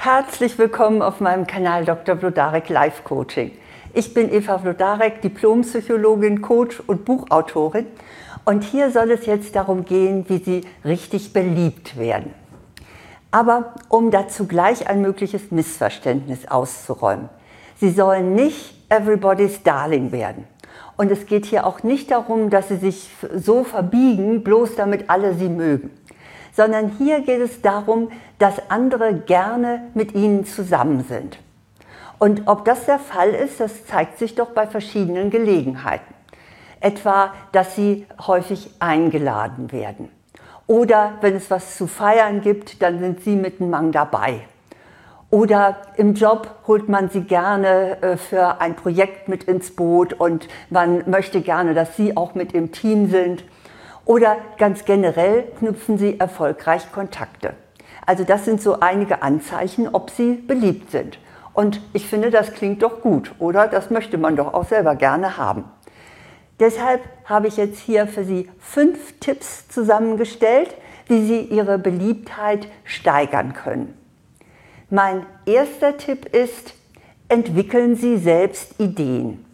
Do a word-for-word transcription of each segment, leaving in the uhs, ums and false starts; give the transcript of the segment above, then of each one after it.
Herzlich willkommen auf meinem Kanal Doktor Wlodarek Life Coaching. Ich bin Eva Wlodarek, Diplompsychologin, Coach und Buchautorin. Und hier soll es jetzt darum gehen, wie Sie richtig beliebt werden. Aber um dazu gleich ein mögliches Missverständnis auszuräumen. Sie sollen nicht everybody's darling werden. Und es geht hier auch nicht darum, dass Sie sich so verbiegen, bloß damit alle Sie mögen. Sondern hier geht es darum, dass andere gerne mit Ihnen zusammen sind. Und ob das der Fall ist, das zeigt sich doch bei verschiedenen Gelegenheiten. Etwa, dass Sie häufig eingeladen werden. Oder wenn es was zu feiern gibt, dann sind Sie mit einem Mang dabei. Oder im Job holt man Sie gerne für ein Projekt mit ins Boot und man möchte gerne, dass Sie auch mit im Team sind. Oder ganz generell knüpfen Sie erfolgreich Kontakte. Also das sind so einige Anzeichen, ob Sie beliebt sind. Und ich finde, das klingt doch gut, oder? Das möchte man doch auch selber gerne haben. Deshalb habe ich jetzt hier für Sie fünf Tipps zusammengestellt, wie Sie Ihre Beliebtheit steigern können. Mein erster Tipp ist, entwickeln Sie selbst Ideen.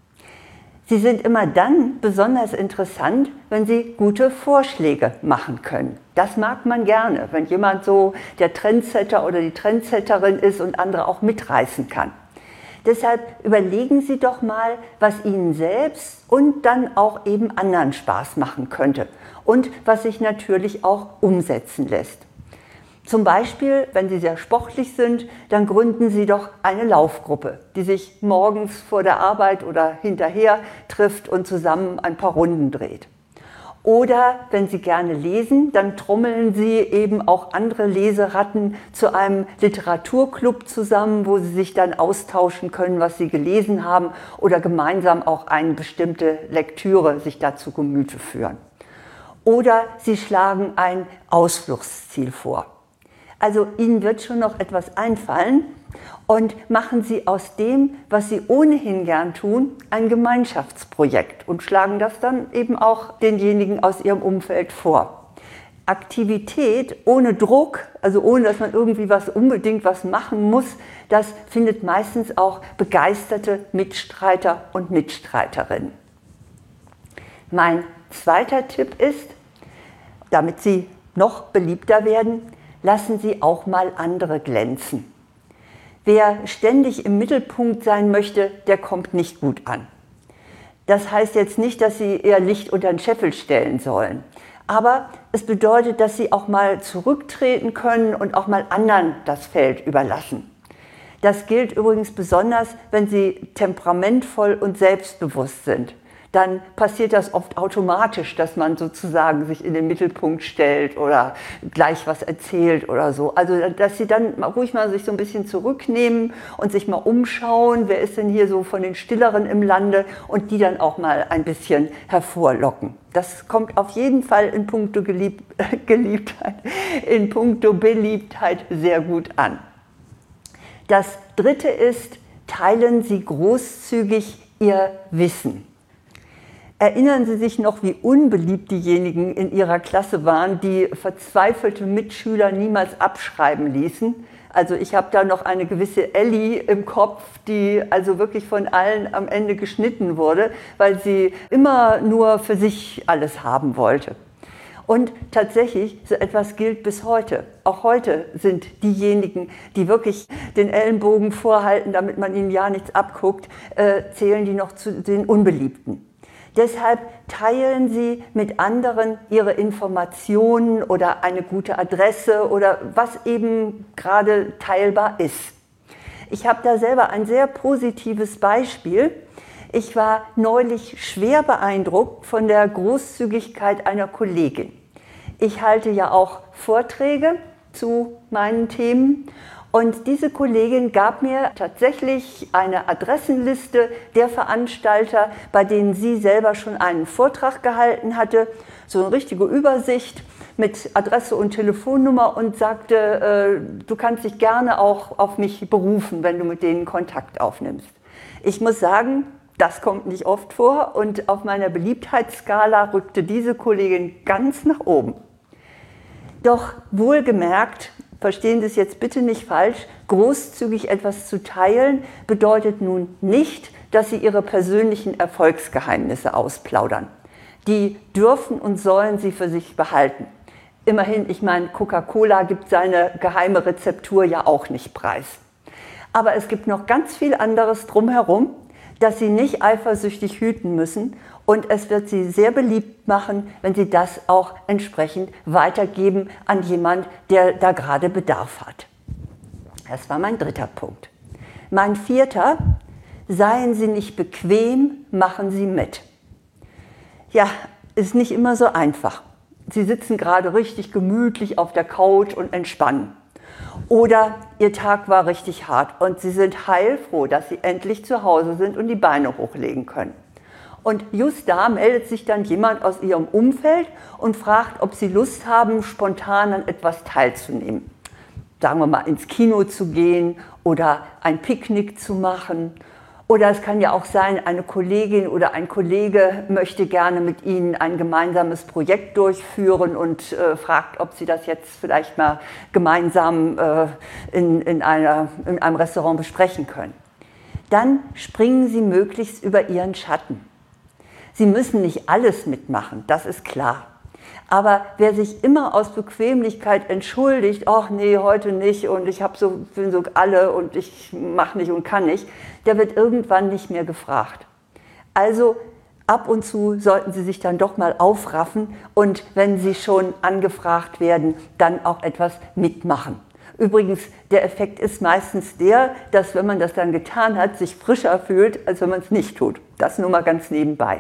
Sie sind immer dann besonders interessant, wenn Sie gute Vorschläge machen können. Das mag man gerne, wenn jemand so der Trendsetter oder die Trendsetterin ist und andere auch mitreißen kann. Deshalb überlegen Sie doch mal, was Ihnen selbst und dann auch eben anderen Spaß machen könnte und was sich natürlich auch umsetzen lässt. Zum Beispiel, wenn Sie sehr sportlich sind, dann gründen Sie doch eine Laufgruppe, die sich morgens vor der Arbeit oder hinterher trifft und zusammen ein paar Runden dreht. Oder wenn Sie gerne lesen, dann trommeln Sie eben auch andere Leseratten zu einem Literaturclub zusammen, wo Sie sich dann austauschen können, was Sie gelesen haben oder gemeinsam auch eine bestimmte Lektüre sich dazu Gemüte führen. Oder Sie schlagen ein Ausflugsziel vor. Also Ihnen wird schon noch etwas einfallen und machen Sie aus dem, was Sie ohnehin gern tun, ein Gemeinschaftsprojekt und schlagen das dann eben auch denjenigen aus Ihrem Umfeld vor. Aktivität ohne Druck, also ohne dass man irgendwie was unbedingt was machen muss, das findet meistens auch begeisterte Mitstreiter und Mitstreiterinnen. Mein zweiter Tipp ist, damit Sie noch beliebter werden, lassen Sie auch mal andere glänzen. Wer ständig im Mittelpunkt sein möchte, der kommt nicht gut an. Das heißt jetzt nicht, dass Sie Ihr Licht unter den Scheffel stellen sollen. Aber es bedeutet, dass Sie auch mal zurücktreten können und auch mal anderen das Feld überlassen. Das gilt übrigens besonders, wenn Sie temperamentvoll und selbstbewusst sind. Dann passiert das oft automatisch, dass man sozusagen sich in den Mittelpunkt stellt oder gleich was erzählt oder so. Also dass Sie dann ruhig mal sich so ein bisschen zurücknehmen und sich mal umschauen, wer ist denn hier so von den Stilleren im Lande und die dann auch mal ein bisschen hervorlocken. Das kommt auf jeden Fall in puncto Gelieb- Geliebtheit, in puncto Beliebtheit sehr gut an. Das dritte ist, teilen Sie großzügig Ihr Wissen. Erinnern Sie sich noch, wie unbeliebt diejenigen in Ihrer Klasse waren, die verzweifelte Mitschüler niemals abschreiben ließen? Also ich habe da noch eine gewisse Ellie im Kopf, die also wirklich von allen am Ende geschnitten wurde, weil sie immer nur für sich alles haben wollte. Und tatsächlich, so etwas gilt bis heute. Auch heute sind diejenigen, die wirklich den Ellenbogen vorhalten, damit man ihnen ja nichts abguckt, äh, zählen die noch zu den Unbeliebten. Deshalb teilen Sie mit anderen Ihre Informationen oder eine gute Adresse oder was eben gerade teilbar ist. Ich habe da selber ein sehr positives Beispiel. Ich war neulich schwer beeindruckt von der Großzügigkeit einer Kollegin. Ich halte ja auch Vorträge zu meinen Themen. Und diese Kollegin gab mir tatsächlich eine Adressenliste der Veranstalter, bei denen sie selber schon einen Vortrag gehalten hatte, so eine richtige Übersicht mit Adresse und Telefonnummer und sagte, äh, du kannst dich gerne auch auf mich berufen, wenn du mit denen Kontakt aufnimmst. Ich muss sagen, das kommt nicht oft vor und auf meiner Beliebtheitsskala rückte diese Kollegin ganz nach oben. Doch wohlgemerkt, verstehen Sie es jetzt bitte nicht falsch, großzügig etwas zu teilen bedeutet nun nicht, dass Sie Ihre persönlichen Erfolgsgeheimnisse ausplaudern. Die dürfen und sollen Sie für sich behalten. Immerhin, ich meine, Coca-Cola gibt seine geheime Rezeptur ja auch nicht preis. Aber es gibt noch ganz viel anderes drumherum, das Sie nicht eifersüchtig hüten müssen, und es wird Sie sehr beliebt machen, wenn Sie das auch entsprechend weitergeben an jemand, der da gerade Bedarf hat. Das war mein dritter Punkt. Mein vierter: Seien Sie nicht bequem, machen Sie mit. Ja, ist nicht immer so einfach. Sie sitzen gerade richtig gemütlich auf der Couch und entspannen. Oder Ihr Tag war richtig hart und Sie sind heilfroh, dass Sie endlich zu Hause sind und die Beine hochlegen können. Und just da meldet sich dann jemand aus Ihrem Umfeld und fragt, ob Sie Lust haben, spontan an etwas teilzunehmen. Sagen wir mal, ins Kino zu gehen oder ein Picknick zu machen. Oder es kann ja auch sein, eine Kollegin oder ein Kollege möchte gerne mit Ihnen ein gemeinsames Projekt durchführen und äh, fragt, ob Sie das jetzt vielleicht mal gemeinsam äh, in, in, einer, in einem Restaurant besprechen können. Dann springen Sie möglichst über Ihren Schatten. Sie müssen nicht alles mitmachen, das ist klar. Aber wer sich immer aus Bequemlichkeit entschuldigt, ach nee, heute nicht und ich habe so, bin so alle und ich mache nicht und kann nicht, der wird irgendwann nicht mehr gefragt. Also ab und zu sollten Sie sich dann doch mal aufraffen und wenn Sie schon angefragt werden, dann auch etwas mitmachen. Übrigens, der Effekt ist meistens der, dass wenn man das dann getan hat, sich frischer fühlt, als wenn man es nicht tut. Das nur mal ganz nebenbei.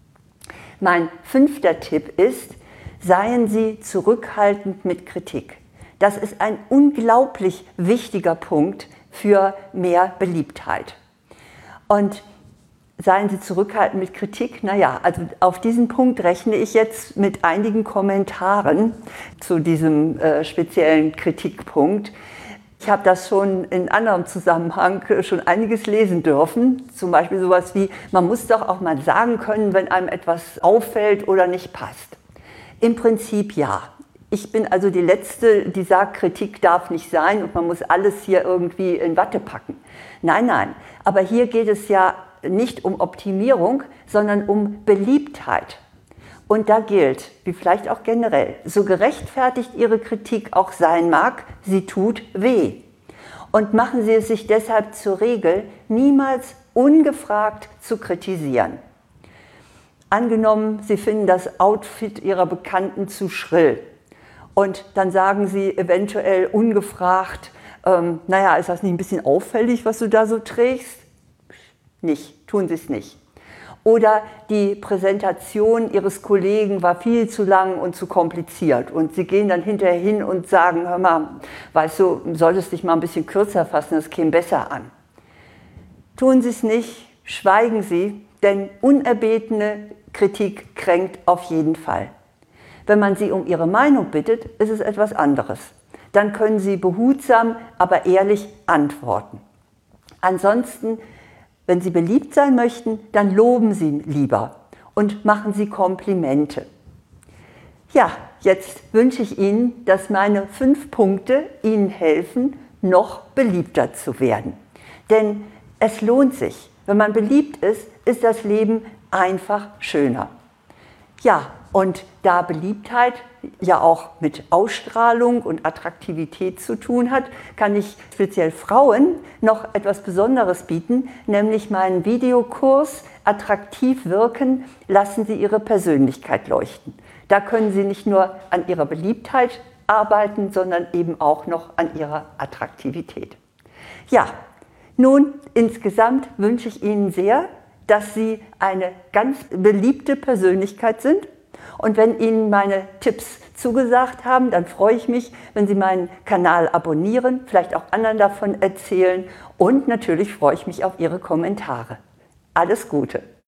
Mein fünfter Tipp ist: Seien Sie zurückhaltend mit Kritik. Das ist ein unglaublich wichtiger Punkt für mehr Beliebtheit. Und seien Sie zurückhaltend mit Kritik? Naja, also auf diesen Punkt rechne ich jetzt mit einigen Kommentaren zu diesem äh, speziellen Kritikpunkt. Ich habe das schon in anderem Zusammenhang schon einiges lesen dürfen. Zum Beispiel sowas wie: Man muss doch auch mal sagen können, wenn einem etwas auffällt oder nicht passt. Im Prinzip ja. Ich bin also die Letzte, die sagt, Kritik darf nicht sein und man muss alles hier irgendwie in Watte packen. Nein, nein. Aber hier geht es ja nicht um Optimierung, sondern um Beliebtheit. Und da gilt, wie vielleicht auch generell, so gerechtfertigt Ihre Kritik auch sein mag, sie tut weh. Und machen Sie es sich deshalb zur Regel, niemals ungefragt zu kritisieren. Angenommen, Sie finden das Outfit Ihrer Bekannten zu schrill und dann sagen Sie eventuell ungefragt, ähm, naja, ist das nicht ein bisschen auffällig, was du da so trägst? Nicht, tun Sie es nicht. Oder die Präsentation Ihres Kollegen war viel zu lang und zu kompliziert und Sie gehen dann hinterher hin und sagen, hör mal, weißt du, solltest dich mal ein bisschen kürzer fassen, das käme besser an. Tun Sie es nicht, schweigen Sie, denn unerbetene Kritik kränkt auf jeden Fall. Wenn man Sie um Ihre Meinung bittet, ist es etwas anderes. Dann können Sie behutsam, aber ehrlich antworten. Ansonsten, wenn Sie beliebt sein möchten, dann loben Sie lieber und machen Sie Komplimente. Ja, jetzt wünsche ich Ihnen, dass meine fünf Punkte Ihnen helfen, noch beliebter zu werden. Denn es lohnt sich. Wenn man beliebt ist, ist das Leben einfach schöner. Ja, und da Beliebtheit ja auch mit Ausstrahlung und Attraktivität zu tun hat, kann ich speziell Frauen noch etwas Besonderes bieten, nämlich meinen Videokurs Attraktiv wirken, lassen Sie Ihre Persönlichkeit leuchten. Da können Sie nicht nur an Ihrer Beliebtheit arbeiten, sondern eben auch noch an Ihrer Attraktivität. Ja, nun, insgesamt wünsche ich Ihnen sehr, dass Sie eine ganz beliebte Persönlichkeit sind. Und wenn Ihnen meine Tipps zugesagt haben, dann freue ich mich, wenn Sie meinen Kanal abonnieren, vielleicht auch anderen davon erzählen und natürlich freue ich mich auf Ihre Kommentare. Alles Gute!